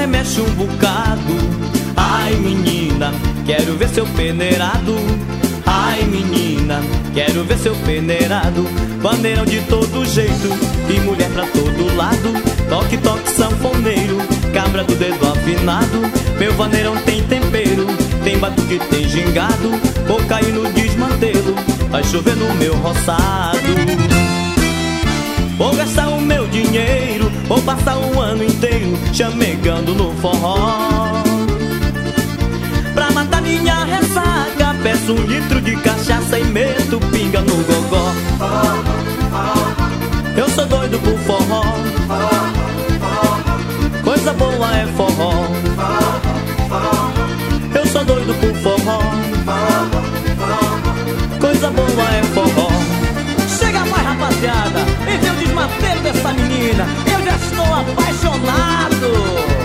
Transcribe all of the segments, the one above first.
remexe um bocado. Ai menina, quero ver seu peneirado. Ai menina, quero ver seu peneirado. Vaneirão de todo jeito e mulher pra todo lado. Toque, toque, sanfoneiro, cabra do dedo afinado. Meu vaneirão tem tempero, tem batuque, tem gingado. Vou cair no desmantelo, vai chover no meu roçado. Vou gastar o meu dinheiro, vou passar o ano inteiro chamegando no forró. Pra matar minha ressaca, peço 1 litro de cachaça e meto pinga no gogó. Eu sou doido por forró, coisa boa é forró. Eu sou doido por forró, coisa boa é forró. Chega mais, rapaziada, e vê o desmantelo dessa menina. Eu já estou apaixonado.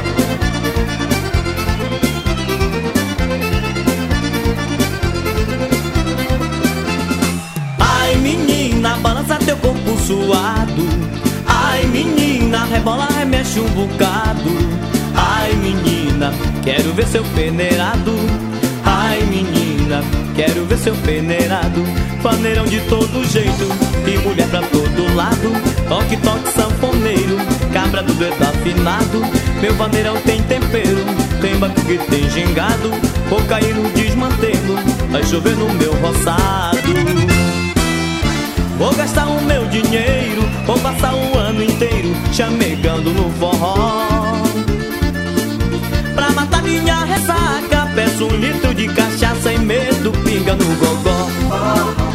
Ai menina, balança teu corpo suado. Ai menina, rebola, remexe um bocado. Ai menina, quero ver seu peneirado. Ai menina, quero ver seu peneirado. Vaneirão de todo jeito e mulher pra todo lado. Toque, toque, sanfoneiro, cabra do dedo afinado. Meu vaneirão tem tempero, tem batuque, tem gingado. Vou cair no desmantelo, vai chover no meu roçado. Vou gastar o meu dinheiro, vou passar o ano inteiro chamegando no forró. Pra matar minha ressaca, peço 1 litro de cachaça e meto pinga no gogó.